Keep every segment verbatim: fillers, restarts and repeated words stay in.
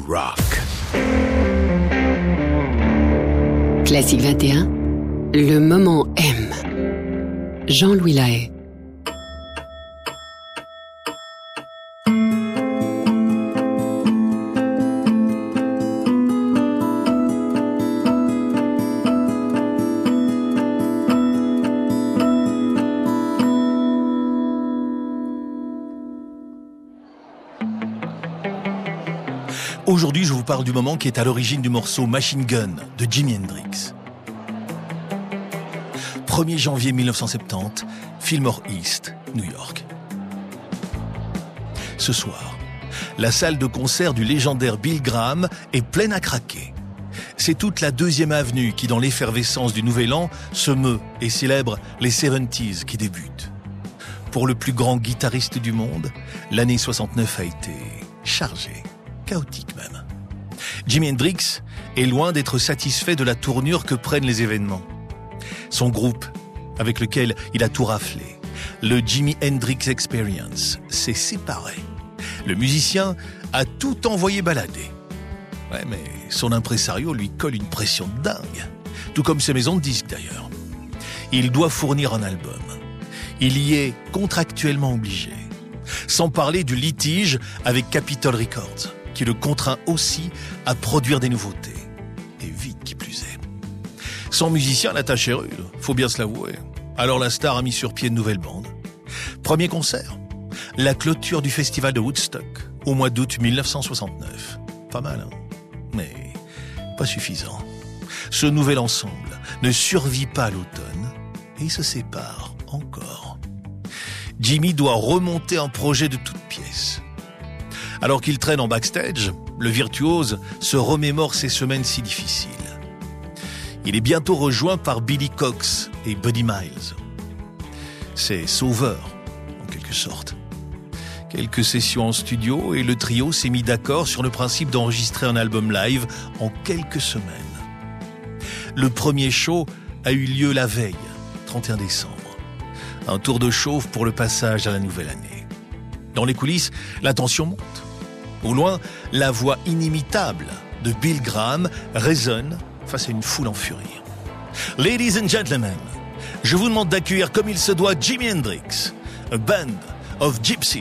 rock. Classique vingt et un, le moment M. Jean-Louis Lahaye. Aujourd'hui, je vous parle du moment qui est à l'origine du morceau Machine Gun de Jimi Hendrix. premier janvier mille neuf cent soixante-dix, Fillmore East, New York. Ce soir, la salle de concert du légendaire Bill Graham est pleine à craquer. C'est toute la deuxième avenue qui, dans l'effervescence du Nouvel An, se meut et célèbre les soixante-dix qui débutent. Pour le plus grand guitariste du monde, l'année soixante-neuf a été chargée. Chaotique même. Jimi Hendrix est loin d'être satisfait de la tournure que prennent les événements. Son groupe, avec lequel il a tout raflé, le Jimi Hendrix Experience, s'est séparé. Le musicien a tout envoyé balader. Ouais, mais son impresario lui colle une pression de dingue, tout comme ses maisons de disques d'ailleurs. Il doit fournir un album. Il y est contractuellement obligé. Sans parler du litige avec Capitol Records, qui le contraint aussi à produire des nouveautés. Et vite qui plus est. Sans musicien, la tâche est rude, faut bien se l'avouer. Alors la star a mis sur pied une nouvelle bande. Premier concert, la clôture du festival de Woodstock, au mois d'août mille neuf cent soixante-neuf. Pas mal, hein ? Mais pas suffisant. Ce nouvel ensemble ne survit pas à l'automne et il se sépare encore. Jimi doit remonter un projet de toutes pièces. Alors qu'il traîne en backstage, le virtuose se remémore ces semaines si difficiles. Il est bientôt rejoint par Billy Cox et Buddy Miles. C'est sauveur, en quelque sorte. Quelques sessions en studio et le trio s'est mis d'accord sur le principe d'enregistrer un album live en quelques semaines. Le premier show a eu lieu la veille, trente et un décembre. Un tour de chauffe pour le passage à la nouvelle année. Dans les coulisses, la tension monte. Au loin, la voix inimitable de Bill Graham résonne face à une foule en furie. Ladies and gentlemen, je vous demande d'accueillir comme il se doit Jimi Hendrix, a band of gypsies.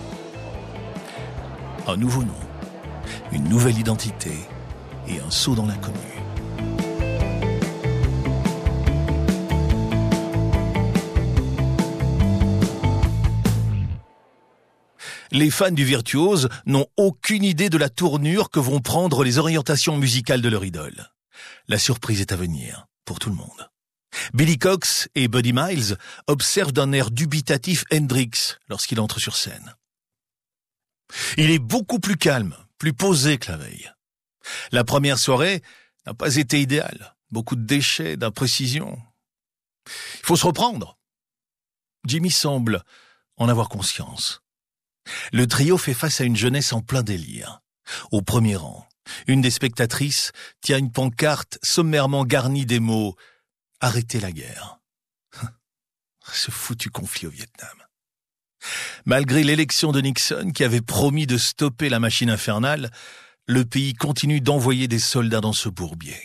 Un nouveau nom, une nouvelle identité et un saut dans l'inconnu. Les fans du virtuose n'ont aucune idée de la tournure que vont prendre les orientations musicales de leur idole. La surprise est à venir, pour tout le monde. Billy Cox et Buddy Miles observent d'un air dubitatif Hendrix lorsqu'il entre sur scène. Il est beaucoup plus calme, plus posé que la veille. La première soirée n'a pas été idéale. Beaucoup de déchets, d'imprécisions. Il faut se reprendre. Jimi semble en avoir conscience. Le trio fait face à une jeunesse en plein délire. Au premier rang, une des spectatrices tient une pancarte sommairement garnie des mots « Arrêtez la guerre ». Ce foutu conflit au Vietnam. Malgré l'élection de Nixon qui avait promis de stopper la machine infernale, le pays continue d'envoyer des soldats dans ce bourbier.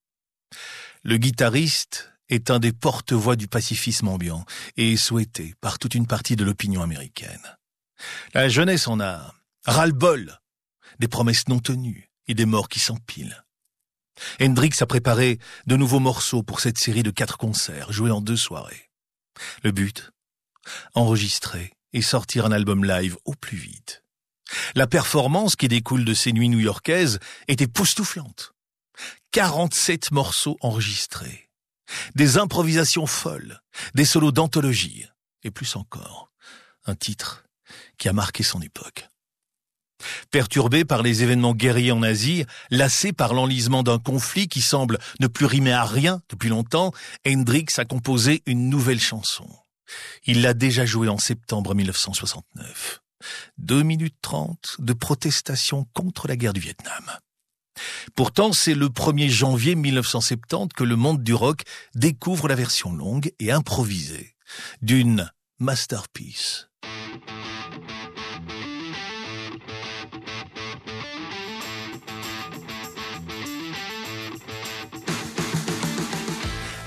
Le guitariste est un des porte-voix du pacifisme ambiant et est souhaité par toute une partie de l'opinion américaine. La jeunesse en a ras-le-bol des promesses non tenues et des morts qui s'empilent. Hendrix a préparé de nouveaux morceaux pour cette série de quatre concerts joués en deux soirées. Le but, enregistrer et sortir un album live au plus vite. La performance qui découle de ces nuits new-yorkaises est époustouflante. quarante-sept morceaux enregistrés, des improvisations folles, des solos d'anthologie et plus encore, un titre qui a marqué son époque. Perturbé par les événements guerriers en Asie, lassé par l'enlisement d'un conflit qui semble ne plus rimer à rien depuis longtemps, Hendrix a composé une nouvelle chanson. Il l'a déjà jouée en septembre mille neuf cent soixante-neuf. deux minutes trente de protestation contre la guerre du Vietnam. Pourtant, c'est le premier janvier mille neuf cent soixante-dix que le monde du rock découvre la version longue et improvisée d'une masterpiece.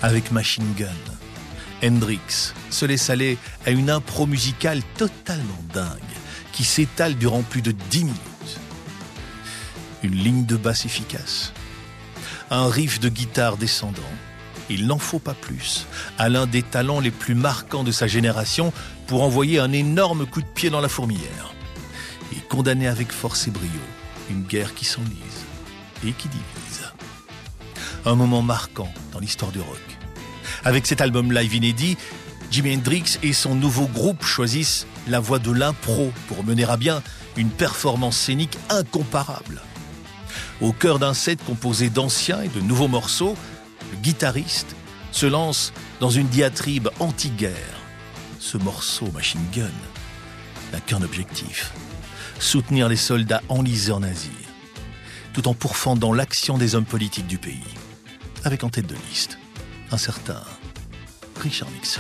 avec Machine Gun, Hendrix se laisse aller à une impro musicale totalement dingue qui s'étale durant plus de dix minutes. Une ligne de basse efficace, un riff de guitare descendant, il n'en faut pas plus à l'un des talents les plus marquants de sa génération pour envoyer un énorme coup de pied dans la fourmilière et condamner avec force et brio une guerre qui s'enlise et qui divise. Un moment marquant dans l'histoire du rock. Avec cet album live inédit, Jimi Hendrix et son nouveau groupe choisissent la voie de l'impro pour mener à bien une performance scénique incomparable. Au cœur d'un set composé d'anciens et de nouveaux morceaux, le guitariste se lance dans une diatribe anti-guerre. Ce morceau, Machine Gun, n'a qu'un objectif, soutenir les soldats enlisés en Asie, tout en pourfendant l'action des hommes politiques du pays, avec en tête de liste un certain Richard Nixon.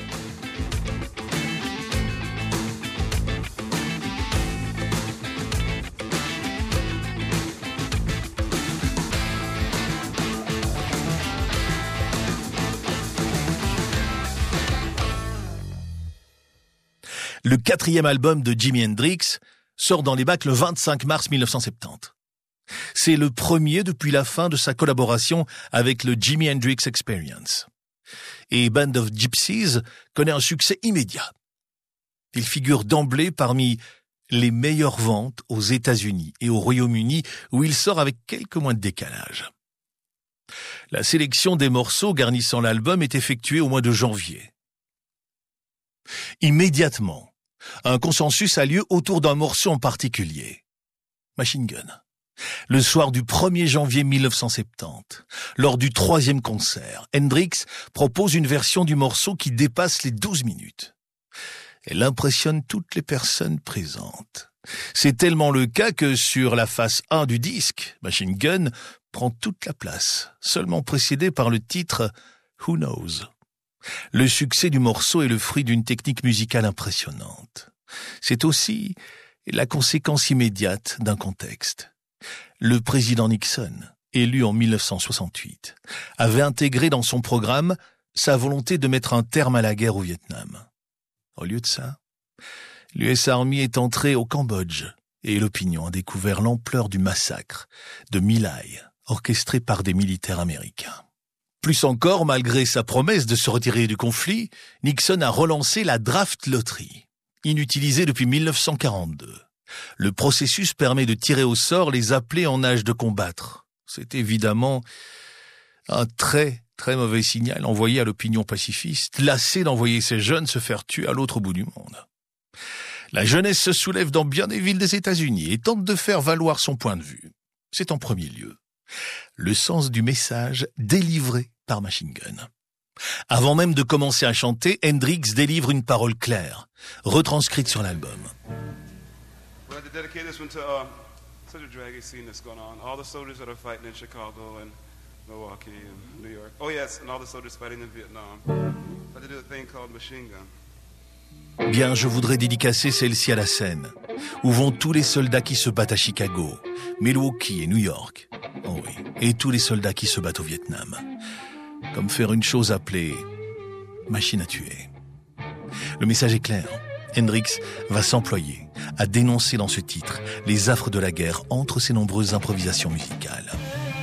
Le quatrième album de Jimi Hendrix sort dans les bacs le vingt-cinq mars mille neuf cent soixante-dix. C'est le premier depuis la fin de sa collaboration avec le Jimi Hendrix Experience. Et Band of Gypsys connaît un succès immédiat. Il figure d'emblée parmi les meilleures ventes aux États-Unis et au Royaume-Uni, où il sort avec quelques mois de décalage. La sélection des morceaux garnissant l'album est effectuée au mois de janvier. Immédiatement, un consensus a lieu autour d'un morceau en particulier, Machine Gun. Le soir du premier janvier mille neuf cent soixante-dix, lors du troisième concert, Hendrix propose une version du morceau qui dépasse les douze minutes. Elle impressionne toutes les personnes présentes. C'est tellement le cas que sur la face un du disque, Machine Gun prend toute la place, seulement précédé par le titre « Who Knows ». Le succès du morceau est le fruit d'une technique musicale impressionnante. C'est aussi la conséquence immédiate d'un contexte. Le président Nixon, élu en mille neuf cent soixante-huit, avait intégré dans son programme sa volonté de mettre un terme à la guerre au Vietnam. Au lieu de ça, l'U S Army est entré au Cambodge et l'opinion a découvert l'ampleur du massacre de My Lai, orchestré par des militaires américains. Plus encore, malgré sa promesse de se retirer du conflit, Nixon a relancé la draft lottery, inutilisée depuis mille neuf cent quarante-deux. Le processus permet de tirer au sort les appelés en âge de combattre. C'est évidemment un très, très mauvais signal envoyé à l'opinion pacifiste, lassée d'envoyer ces jeunes se faire tuer à l'autre bout du monde. La jeunesse se soulève dans bien des villes des États-Unis et tente de faire valoir son point de vue. C'est en premier lieu le sens du message délivré par Machine Gun. Avant même de commencer à chanter, Hendrix délivre une parole claire, retranscrite sur l'album. We had to dedicate this one to uh, such a draggy scene that's going on. All the soldiers that are fighting in Chicago and Milwaukee and New York. Oh yes, and all the soldiers fighting in Vietnam. We had to do a thing called Machine Gun. Bien, je voudrais dédicacer celle-ci à la scène, où vont tous les soldats qui se battent à Chicago, Milwaukee et New York. Oh oui, et tous les soldats qui se battent au Vietnam. Comme faire une chose appelée machine à tuer. Le message est clair. Hendrix va s'employer à dénoncer dans ce titre les affres de la guerre entre ses nombreuses improvisations musicales.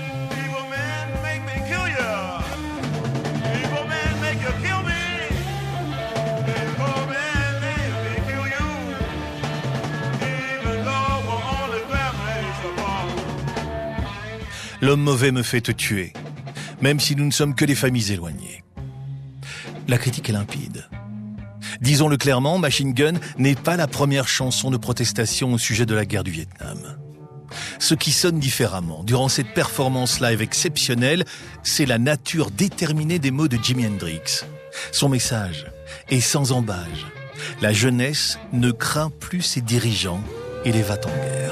L'homme mauvais me fait te tuer, même si nous ne sommes que des familles éloignées. La critique est limpide. Disons-le clairement, Machine Gun n'est pas la première chanson de protestation au sujet de la guerre du Vietnam. Ce qui sonne différemment durant cette performance live exceptionnelle, c'est la nature déterminée des mots de Jimi Hendrix. Son message est sans embâge. La jeunesse ne craint plus ses dirigeants et les va-t-en guerre.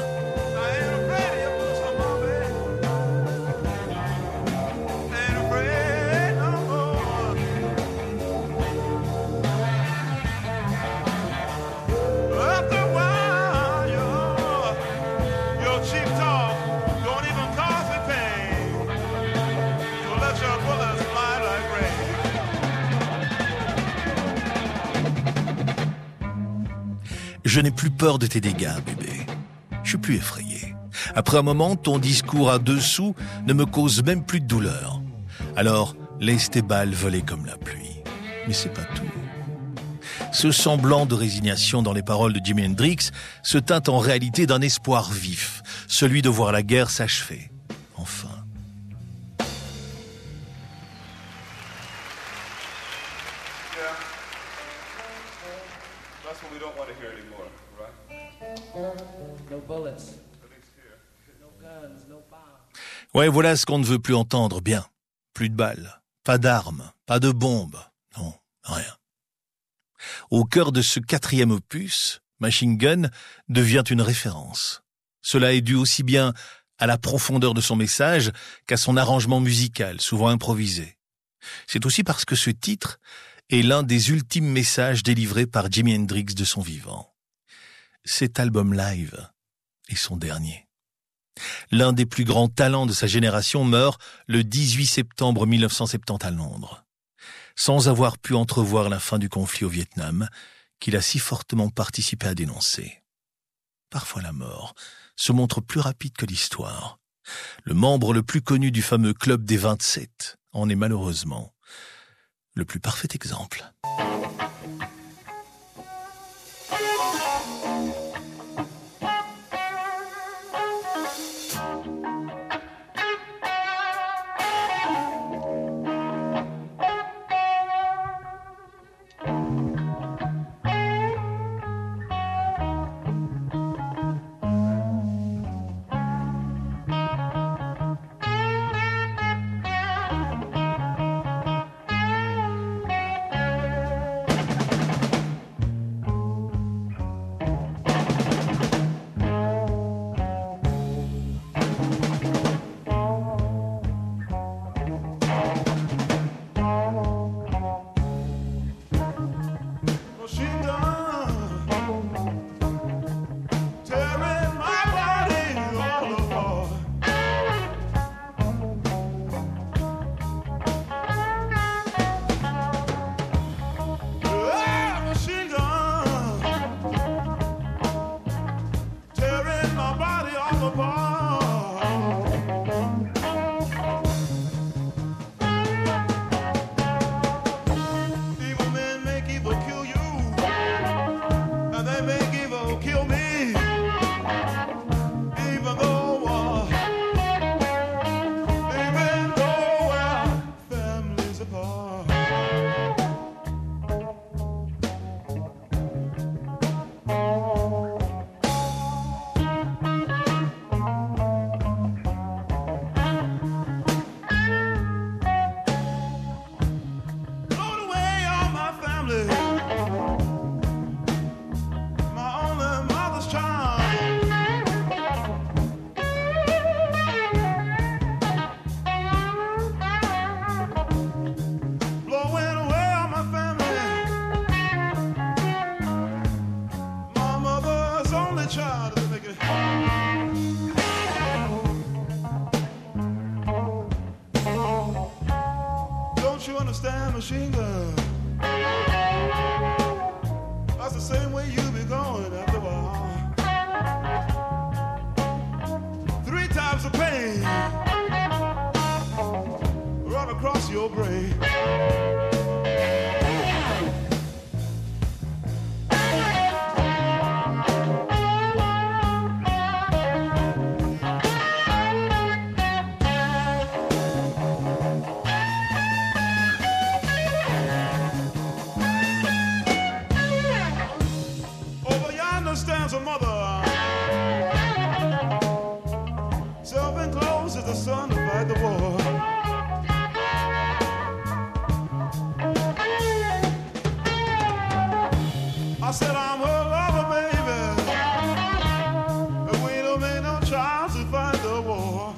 Let your bullets fly like rain. Je n'ai plus peur de tes dégâts, bébé. Je suis plus effrayé. Après un moment, ton discours à deux sous ne me cause même plus de douleur. Alors, laisse tes balles voler comme la pluie. Mais c'est pas tout. Ce semblant de résignation dans les paroles de Jimi Hendrix se teinte en réalité d'un espoir vif, celui de voir la guerre s'achever. Enfin. Yeah. That's what we don't want to hear anymore, right? No bullets. No guns, no bombs. Ouais, voilà ce qu'on ne veut plus entendre. Bien. Plus de balles. Pas d'armes. Pas de bombes. Non, rien. Au cœur de ce quatrième opus, Machine Gun devient une référence. Cela est dû aussi bien à la profondeur de son message qu'à son arrangement musical, souvent improvisé. C'est aussi parce que ce titre est l'un des ultimes messages délivrés par Jimi Hendrix de son vivant. Cet album live est son dernier. L'un des plus grands talents de sa génération meurt le dix-huit septembre mille neuf cent soixante-dix à Londres, sans avoir pu entrevoir la fin du conflit au Vietnam, qu'il a si fortement participé à dénoncer. Parfois la mort se montre plus rapide que l'histoire. Le membre le plus connu du fameux Club des vingt-sept en est malheureusement le plus parfait exemple. Machine gun. That's the same way you be going after a while. Three times the pain run across your brain. Stands a mother, self-enclosed as the sun to fight the war. I said I'm her lover, baby, and we don't make no child to fight the war.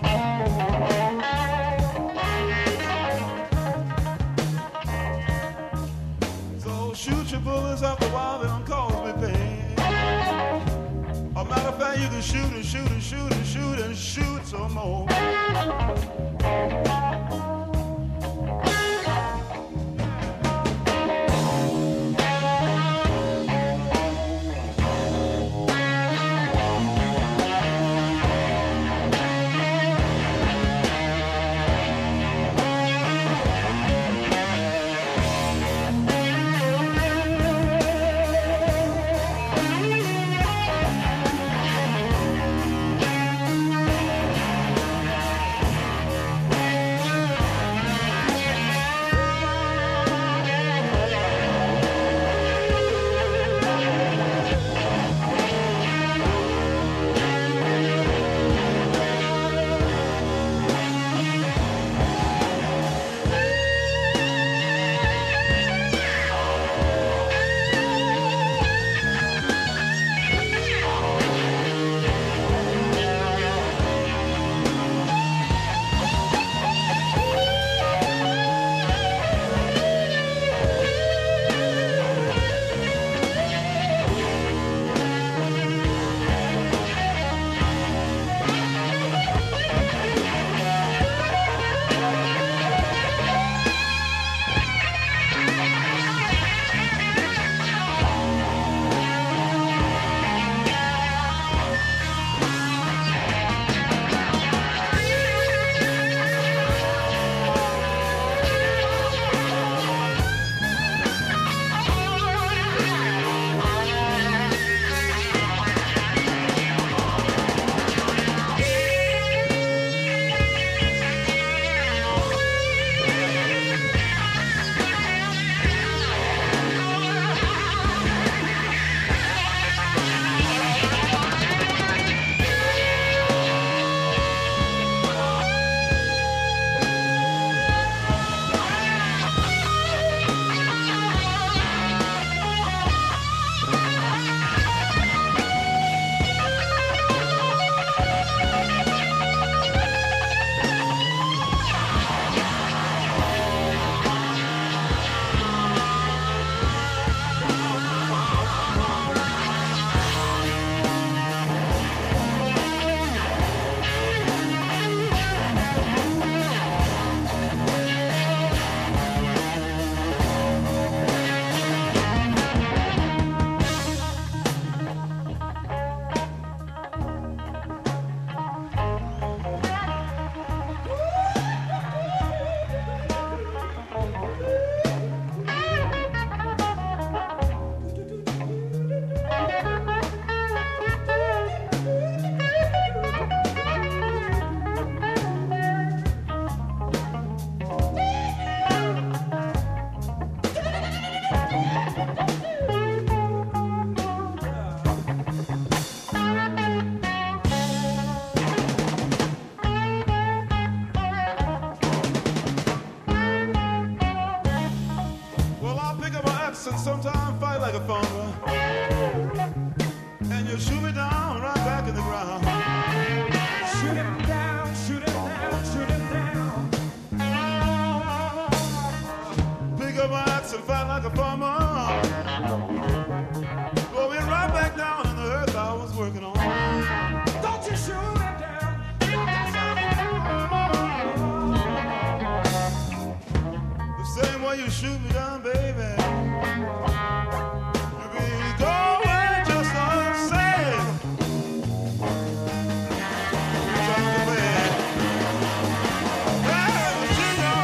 So shoot your bullets after a while, they don't cause me pain. A matter of fact, you can shoot and shoot and shoot and shoot and shoot some more. shoot me down, baby. You'll be going just the same. You drive me mad. Hey, Junior.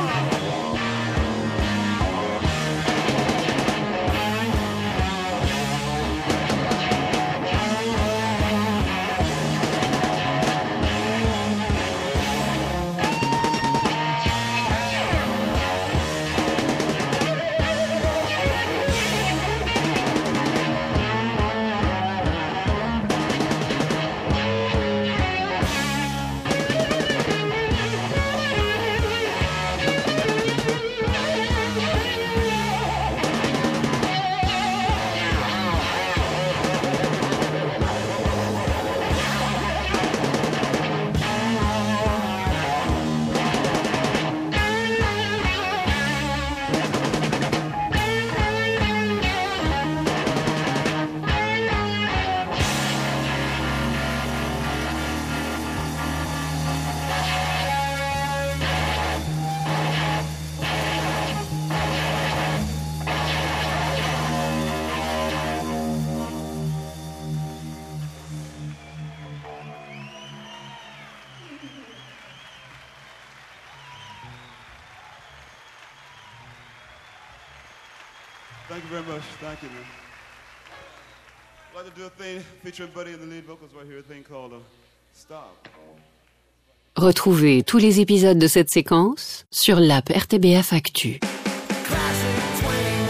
Thank you very much. Thank you, man. I'd like to do a thing featuring Buddy in the lead vocals right here, a thing called uh, Stop. Retrouvez tous les épisodes de cette séquence sur l'app R T B F Actu.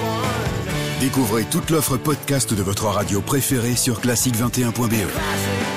Découvrez toute l'offre podcast de votre radio préférée sur classique vingt et un point b e.